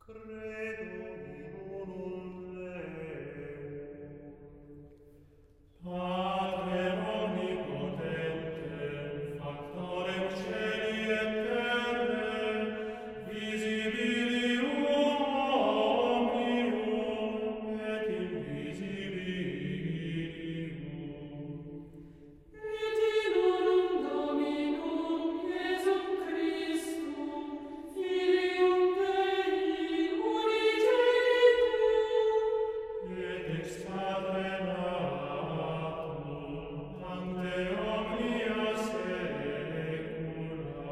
Credo in unum Deum, Patrem omnipotentem, factorem celi et terrae, visibilium omnium et invisibilium. Et in unum Dominum Iesum Christum, Filium Dei unigenitum, Et ex Padre natum, ante omnia saecula.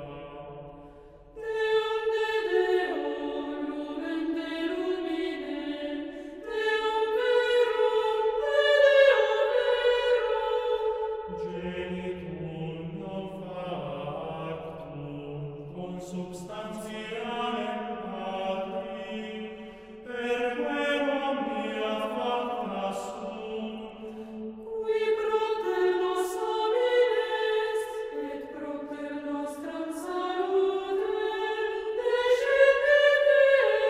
Deum de Deo, lumen de lumine, Deum verum de Deo verum, Genitum non factum consubstantialem Patri, perque omnia facta sunt, qui propter nos homines, et propter nostram salutem, descendit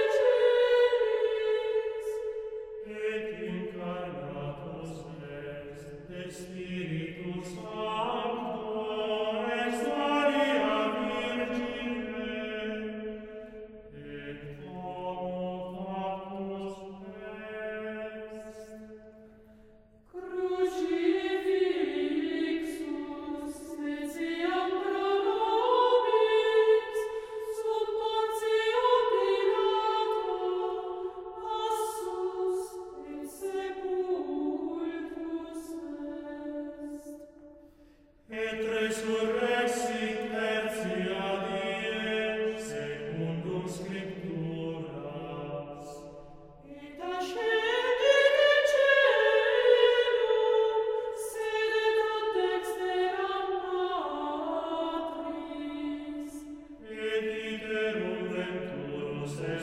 celis. et incarnatus est de Spiritu Sancto ex Maria Virgine, et homo factus est. Crucifixus etiam pro nobis, sub Pontio Pilato, assus et sepultus est. Et resurrexit tertia die, secundum Scripturas. Et ascendit in caelum, sedet ad dexteram Patris. Et iterum venturus est